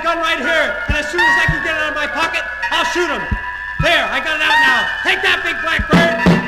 gun right here, and as soon as I can get it out of my pocket, I'll shoot him. There, I got it out now. Take that, big black bird.